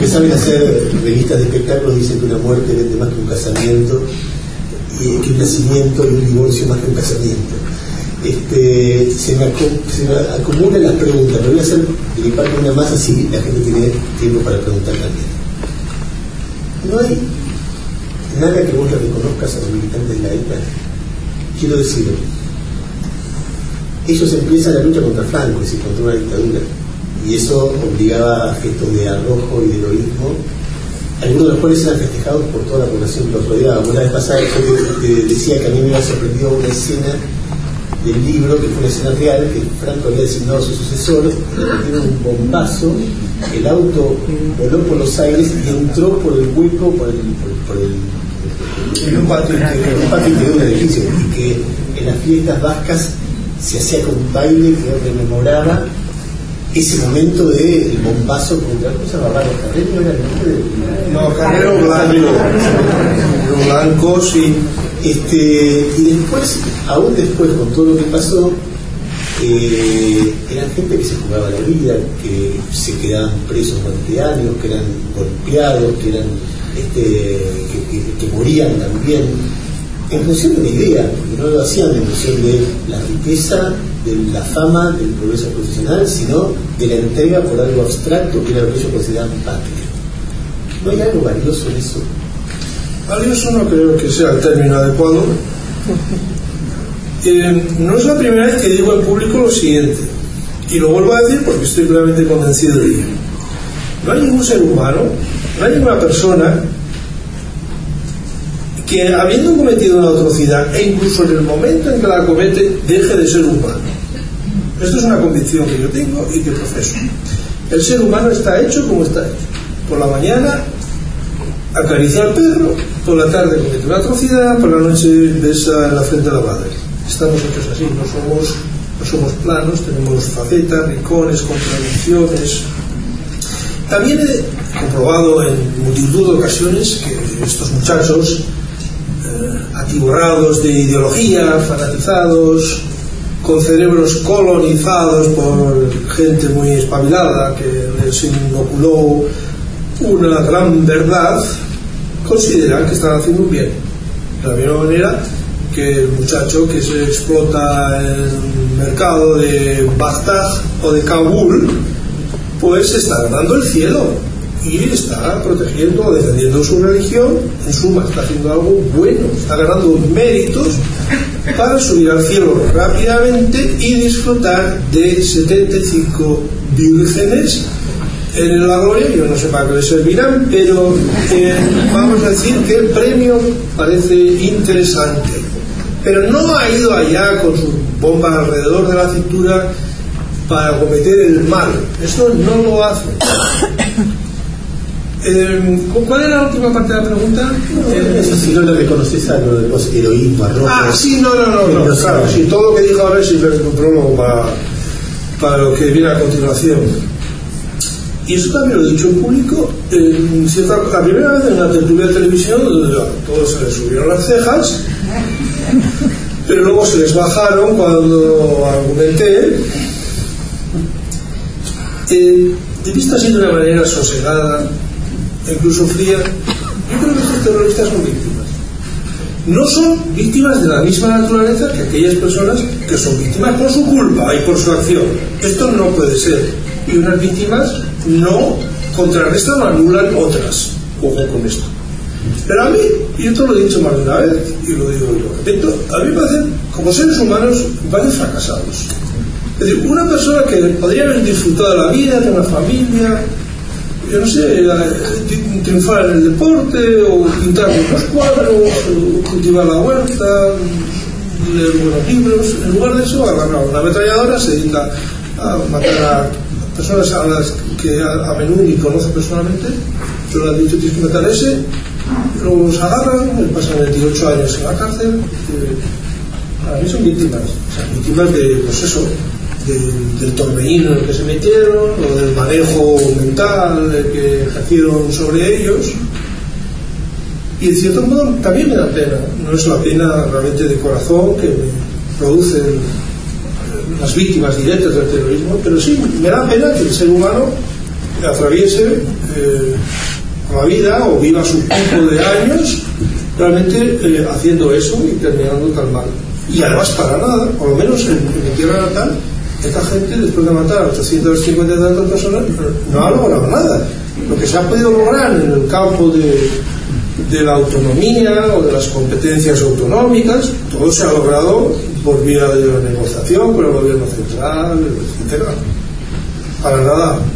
que saben hacer revistas de espectáculos dicen que una muerte vende más que un casamiento, y que un nacimiento y un divorcio más que un casamiento. Se me acumulan las preguntas, pero voy a hacer de mi parte una más, así la gente tiene tiempo para preguntar también. No hay nada que vos le reconozcas a los militantes de la ETA. Quiero decir, ellos empiezan la lucha contra Franco, es decir, contra una dictadura, y eso obligaba a gestos de arrojo y de heroísmo, algunos de los cuales eran festejados por toda la población que los rodeaba. Una vez pasada yo te decía que a mí me había sorprendido una escena del libro, que fue una escena real, que Franco había designado a su sucesor, le metieron un bombazo, el auto voló por los aires y entró por el hueco, por un patio de un edificio, y que en las fiestas vascas se hacía con un baile que rememoraba ese momento del bombazo contra la cosa Bárbaro Carrero. ¿Era el nombre? No, Carrero Blanco, sí. Y después, aún después, con todo lo que pasó, eran gente que se jugaba la vida, que se quedaban presos durante años, que eran golpeados, que eran que morían también en función de una idea, porque no lo hacían en función de la riqueza, de la fama, del progreso profesional, sino de la entrega por algo abstracto que era lo que ellos consideraban patria. ¿No hay algo valioso en eso? Valioso no creo que sea el término adecuado. No es la primera vez que digo en público lo siguiente, y lo vuelvo a decir porque estoy plenamente convencido de ello. No hay ningún ser humano, no hay ninguna persona que, habiendo cometido una atrocidad e incluso en el momento en que la comete, deje de ser humano. Esto es una convicción que yo tengo y que profeso. El ser humano está hecho como está hecho. Por la mañana acaricia al perro, por la tarde comete una atrocidad, por la noche besa en la frente a la madre. Estamos hechos así, no somos planos, tenemos facetas, rincones, contradicciones. También he comprobado en multitud de ocasiones que estos muchachos atiborrados de ideología, fanatizados, con cerebros colonizados por gente muy espabilada que les inoculó una gran verdad, consideran que están haciendo un bien. De la misma manera que el muchacho que se explota en el mercado de Bagdad o de Kabul, pues está ganando el cielo y está protegiendo o defendiendo su religión. En suma, está haciendo algo bueno, está ganando méritos para subir al cielo rápidamente y disfrutar de 75 vírgenes en la gloria. Yo no sé para qué le servirán, pero vamos a decir que el premio parece interesante, pero no ha ido allá con su bomba alrededor de la cintura para cometer el mal. Esto no lo hace. ¿Cuál era la última parte de la pregunta? Si no le reconoces algo de los heroísmo, arrojo. Sí, no, claro, sí, todo lo que dijo ahora es simplemente un prólogo para lo que viene a continuación. Y eso también lo he dicho en público. La primera vez en la tertulia de televisión todos se les subieron las cejas, pero luego se les bajaron cuando argumenté. Visto así de una manera sosegada, incluso fría, yo creo que estos terroristas son víctimas. No son víctimas de la misma naturaleza que aquellas personas que son víctimas por su culpa y por su acción. Esto no puede ser. Y unas víctimas no contrarrestan o anulan otras. Ojo con esto. Pero a mí, y esto lo he dicho más de una vez, y lo digo y lo repito, a mí me parecen, como seres humanos, me parecen fracasados. Es decir, una persona que podría haber disfrutado de la vida, de una familia, yo no sé, triunfar en el deporte, o pintar unos cuadros, o cultivar la huerta, leer buenos libros, en lugar de eso agarra una ametralladora, se dedica a matar a personas a las que a menudo ni conoce personalmente, pero le han dicho tienes que matar a ese, luego los agarran, les pasan 28 años en la cárcel. Para mí son víctimas, o sea, víctimas de, pues eso, del torbellino en el que se metieron, o del manejo mental que ejercieron sobre ellos. Y en cierto modo también me da pena, no es la pena realmente de corazón que me producen las víctimas directas del terrorismo, pero sí me da pena que el ser humano atraviese la vida o viva su pico de años realmente haciendo eso y terminando tan mal. Y además para nada, por lo menos en mi tierra natal, esta gente después de matar a 350 tantas personas no ha logrado nada. Lo que se ha podido lograr en el campo de la autonomía o de las competencias autonómicas, todo se ha logrado por vía de la negociación con el gobierno central, etcétera. Para nada